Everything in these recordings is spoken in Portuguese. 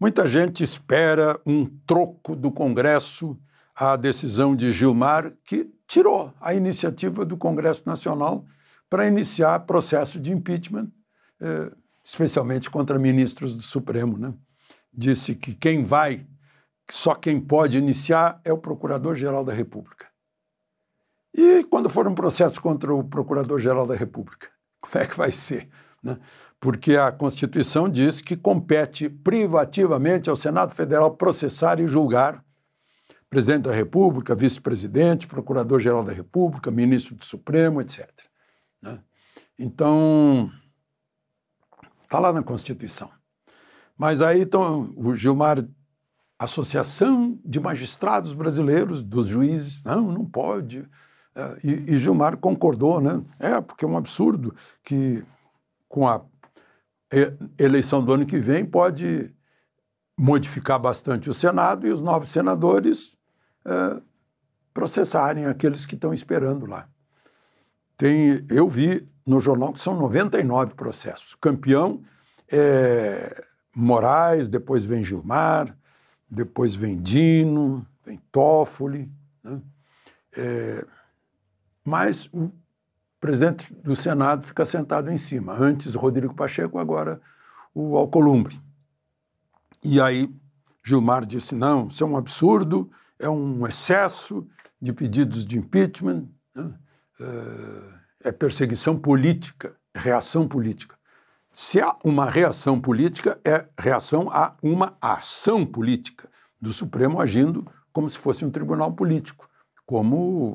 Muita gente espera um troco do Congresso à decisão de Gilmar, que tirou a iniciativa do Congresso Nacional para iniciar processo de impeachment, especialmente contra ministros do Supremo, né? Disse que só quem pode iniciar é o Procurador-Geral da República. E quando for um processo contra o Procurador-Geral da República, como é que vai ser, né? Porque a Constituição diz que compete privativamente ao Senado Federal processar e julgar presidente da República, vice-presidente, procurador-geral da República, ministro do Supremo, etc. Né? Então, está lá na Constituição. Mas aí então, o Gilmar, Associação de Magistrados Brasileiros, dos juízes, não pode. E Gilmar concordou, né? Porque é um absurdo que com a eleição do ano que vem pode modificar bastante o Senado e os novos senadores processarem aqueles que estão esperando lá. Eu vi no jornal que são 99 processos. Campeão é Moraes, depois vem Gilmar, depois vem Dino, vem Toffoli, né? Mas o presidente do Senado fica sentado em cima. Antes Rodrigo Pacheco, agora o Alcolumbre. E aí Gilmar disse, não, isso é um absurdo, é um excesso de pedidos de impeachment, né? É perseguição política, reação política. Se há uma reação política, é reação a uma ação política do Supremo agindo como se fosse um tribunal político, como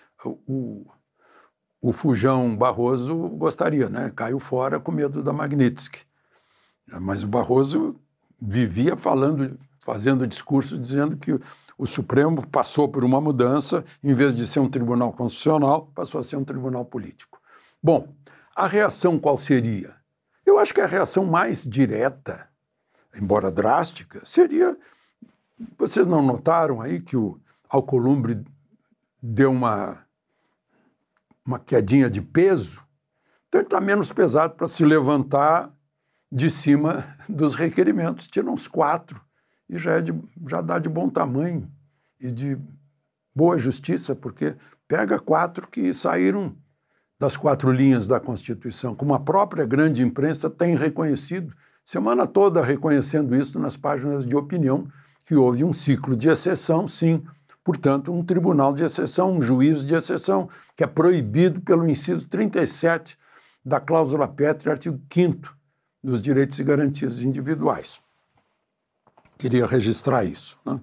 o Fujão Barroso gostaria, né? Caiu fora com medo da Magnitsky. Mas o Barroso vivia fazendo discurso dizendo que o Supremo passou por uma mudança, em vez de ser um tribunal constitucional, passou a ser um tribunal político. Bom, a reação qual seria? Eu acho que a reação mais direta, embora drástica, seria... Vocês não notaram aí que o Alcolumbre deu uma quedinha de peso? Então ele está menos pesado para se levantar de cima dos requerimentos. Tira uns 4 e já dá de bom tamanho e de boa justiça, porque pega 4 que saíram das 4 linhas da Constituição, como a própria grande imprensa tem reconhecido, semana toda reconhecendo isso nas páginas de opinião, que houve um ciclo de exceção, sim, portanto, um tribunal de exceção, um juízo de exceção, que é proibido pelo inciso 37 da cláusula pétrea, artigo 5º dos direitos e garantias individuais. Queria registrar isso, né?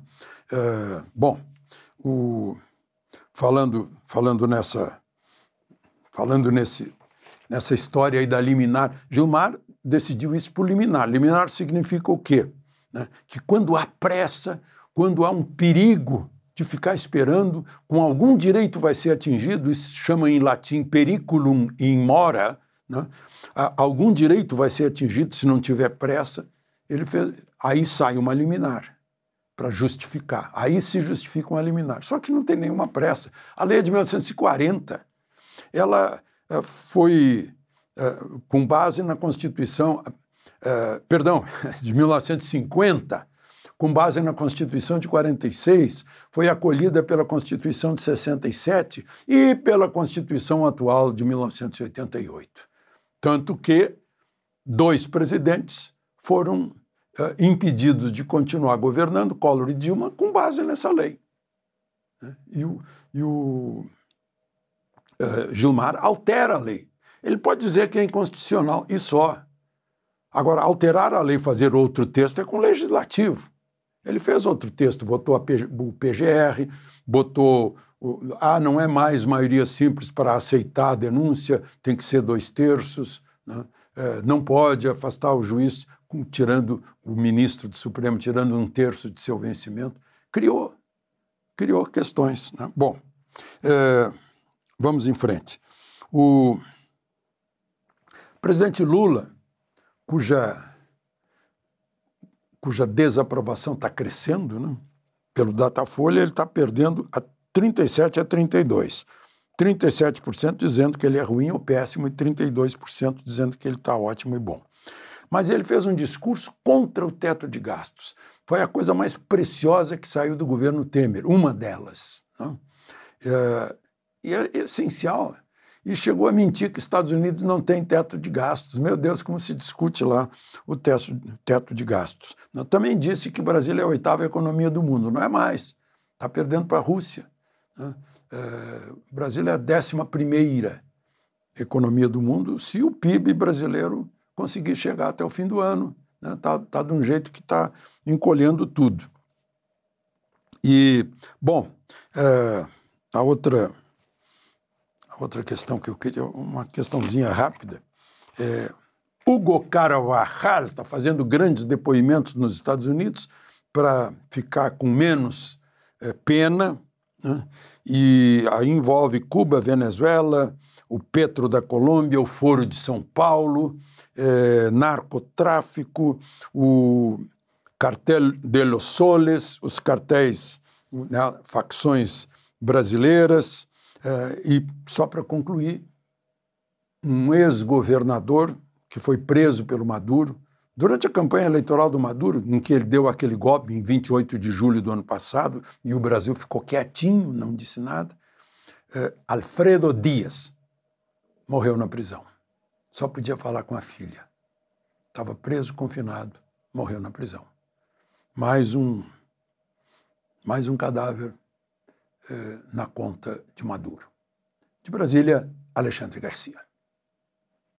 Falando nessa história aí da liminar, Gilmar decidiu isso por liminar. Liminar significa o quê? Né? Que quando há pressa, quando há um perigo de ficar esperando, com algum direito vai ser atingido, isso se chama em latim periculum in mora, né? Algum direito vai ser atingido se não tiver pressa, aí sai uma liminar para justificar. Aí se justifica uma liminar. Só que não tem nenhuma pressa. A lei de 1940, ela foi com base na Constituição, de 1950, com base na Constituição de 46, foi acolhida pela Constituição de 67 e pela Constituição atual de 1988. Tanto que 2 presidentes foram impedidos de continuar governando, Collor e Dilma, com base nessa lei. E o Gilmar altera a lei. Ele pode dizer que é inconstitucional e só. Agora, alterar a lei, fazer outro texto é com o legislativo. Ele fez outro texto, botou o PGR, botou... não é mais maioria simples para aceitar a denúncia, tem que ser 2/3, né? Não pode afastar o juiz tirando o ministro do Supremo, tirando 1/3 de seu vencimento. Criou questões, né? Bom, vamos em frente. O presidente Lula, cuja desaprovação está crescendo, né? Pelo Datafolha, ele está perdendo a 37-32. 37% dizendo que ele é ruim ou péssimo e 32% dizendo que ele está ótimo e bom. mas ele fez um discurso contra o teto de gastos. Foi a coisa mais preciosa que saiu do governo Temer, uma delas, né? E é essencial. E chegou a mentir que os Estados Unidos não tem teto de gastos. Meu Deus, como se discute lá o teto de gastos. Também disse que o Brasil é a 8ª economia do mundo. Não é mais. Está perdendo para a Rússia, né? O Brasil é a 11ª economia do mundo se o PIB brasileiro conseguir chegar até o fim do ano. Tá de um jeito que está encolhendo tudo. E, bom, a outra questão que eu queria, uma questãozinha rápida, Hugo Carvajal está fazendo grandes depoimentos nos Estados Unidos para ficar com menos pena, né? E aí envolve Cuba, Venezuela, o Petro da Colômbia, o Foro de São Paulo, narcotráfico, o Cartel de los Soles, os cartéis, né, facções brasileiras, e só para concluir, um ex-governador que foi preso pelo Maduro, durante a campanha eleitoral do Maduro, em que ele deu aquele golpe em 28 de julho do ano passado, e o Brasil ficou quietinho, não disse nada, Alfredo Dias morreu na prisão. Só podia falar com a filha. Estava preso, confinado, morreu na prisão. Mais um cadáver na conta de Maduro. De Brasília, Alexandre Garcia.